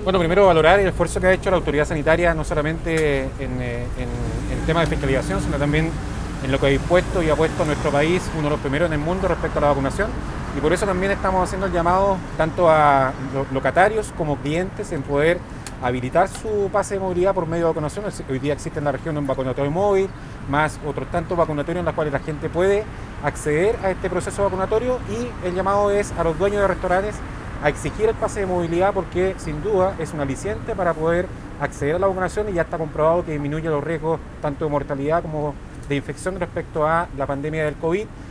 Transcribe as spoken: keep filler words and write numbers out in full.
Bueno, primero valorar el esfuerzo que ha hecho la autoridad sanitaria, no solamente en, eh, en, en temas de fiscalización, sino también en lo que ha dispuesto y ha puesto a nuestro país uno de los primeros en el mundo respecto a la vacunación. Y por eso también estamos haciendo el llamado tanto a locatarios como clientes en poder habilitar su pase de movilidad por medio de vacunación. Hoy día existe en la región un vacunatorio móvil, más otros tantos vacunatorios en los cuales la gente puede acceder a este proceso vacunatorio, y el llamado es a los dueños de restaurantes a exigir el pase de movilidad, porque sin duda es un aliciente para poder acceder a la vacunación, y ya está comprobado que disminuye los riesgos tanto de mortalidad como de infección respecto a la pandemia del COVID.